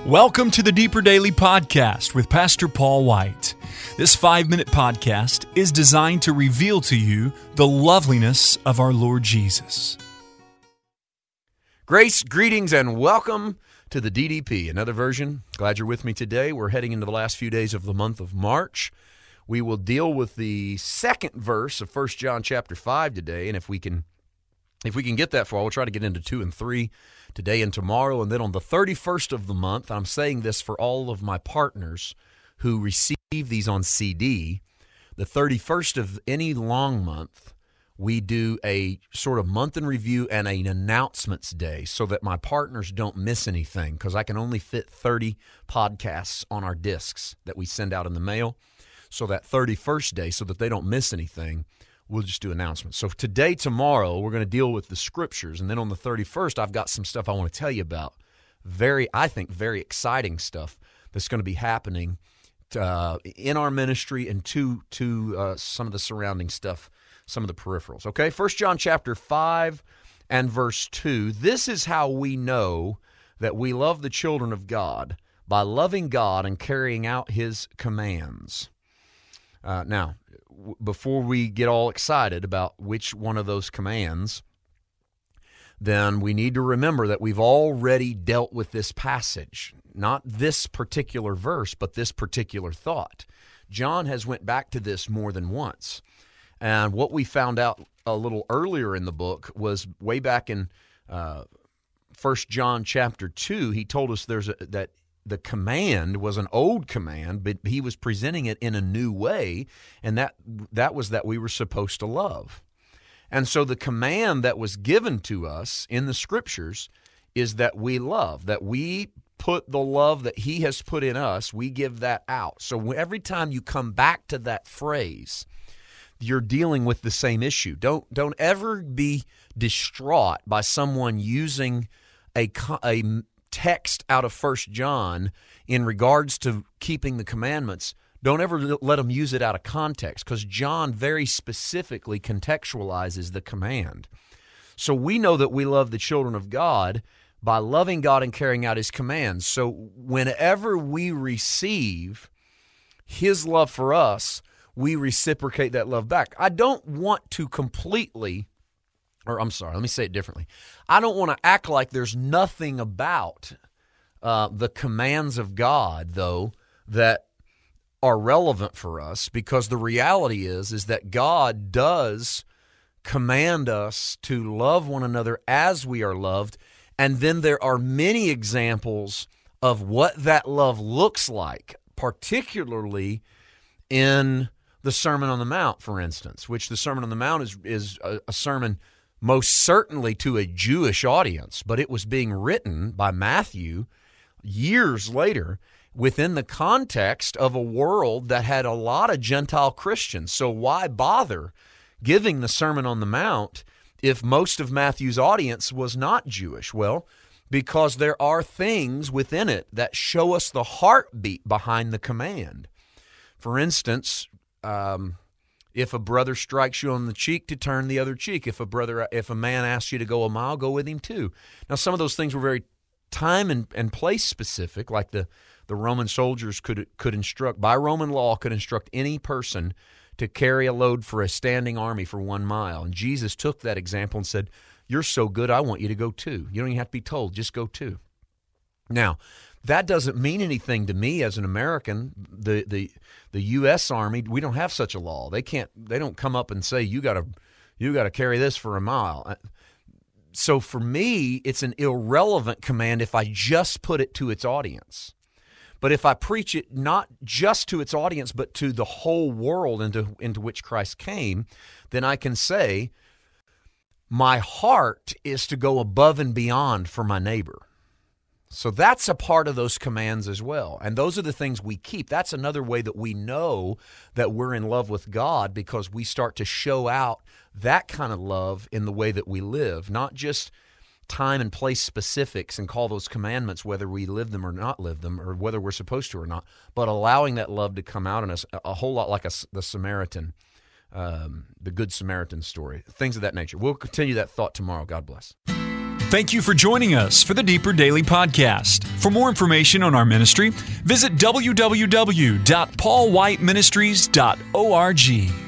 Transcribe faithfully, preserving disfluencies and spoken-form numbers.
Welcome to the Deeper Daily Podcast with Pastor Paul White. This five-minute podcast is designed to reveal to you the loveliness of our Lord Jesus. Grace, greetings, and welcome to the D D P, another version. Glad you're with me today. We're heading into the last few days of the month of March. We will deal with the second verse of First John chapter five today, and if we can if we can get that far, we'll try to get into two and three today and tomorrow. And then on the thirty-first of the month, I'm saying this for all of my partners who receive these on C D, the thirty-first of any long month, we do a sort of month in review and an announcements day so that my partners don't miss anything, because I can only fit thirty podcasts on our discs that we send out in the mail. So that thirty-first day, so that they don't miss anything, we'll just do announcements. So today, tomorrow, we're going to deal with the scriptures. And then on the thirty-first, I've got some stuff I want to tell you about. Very, I think, very exciting stuff that's going to be happening uh, in our ministry and to, to uh, some of the surrounding stuff, some of the peripherals. Okay, First John chapter five and verse two. This is how we know that we love the children of God, by loving God and carrying out His commands. Uh, now, w- before we get all excited about which one of those commands, then we need to remember that we've already dealt with this passage. Not this particular verse, but this particular thought. John has went back to this more than once. And what we found out a little earlier in the book was way back in uh, First John chapter two, he told us there's a, that the command was an old command, but he was presenting it in a new way, and that that was that we were supposed to love. And so the command that was given to us in the Scriptures is that we love, that we put the love that He has put in us, we give that out. So every time you come back to that phrase, you're dealing with the same issue. Don't don't ever be distraught by someone using a a text out of First John in regards to keeping the commandments. Don't ever let them use it out of context, because John very specifically contextualizes the command. So we know that we love the children of God by loving God and carrying out His commands. So whenever we receive His love for us, we reciprocate that love back. I don't want to completely, or I'm sorry, let me say it differently. I don't want to act like there's nothing about uh, the commands of God, though, that are relevant for us, because the reality is, is that God does command us to love one another as we are loved, and then there are many examples of what that love looks like, particularly in the Sermon on the Mount, for instance, which the Sermon on the Mount is, is a, a sermon most certainly to a Jewish audience, but it was being written by Matthew years later within the context of a world that had a lot of Gentile Christians. So why bother giving the Sermon on the Mount if most of Matthew's audience was not Jewish? Well, because there are things within it that show us the heartbeat behind the command. For instance, um, if a brother strikes you on the cheek, to turn the other cheek. If a brother, if a man asks you to go a mile, go with him too. Now, some of those things were very time and, and place specific, like the, the Roman soldiers could could instruct, by Roman law, could instruct any person to carry a load for a standing army for one mile. And Jesus took that example and said, "You're so good, I want you to go too. You don't even have to be told, just go too." Now, that doesn't mean anything to me as an American. The the the U S Army, we don't have such a law. They can't. They don't come up and say you got to you got to carry this for a mile. So for me, it's an irrelevant command if I just put it to its audience. But if I preach it not just to its audience, but to the whole world into into which Christ came, then I can say my heart is to go above and beyond for my neighbor. So that's a part of those commands as well. And those are the things we keep. That's another way that we know that we're in love with God, because we start to show out that kind of love in the way that we live, not just time and place specifics and call those commandments whether we live them or not live them, or whether we're supposed to or not, but allowing that love to come out in us a whole lot like a, the Samaritan, um, the Good Samaritan story, things of that nature. We'll continue that thought tomorrow. God bless. Thank you for joining us for the Deeper Daily Podcast. For more information on our ministry, visit w w w dot paul white ministries dot org.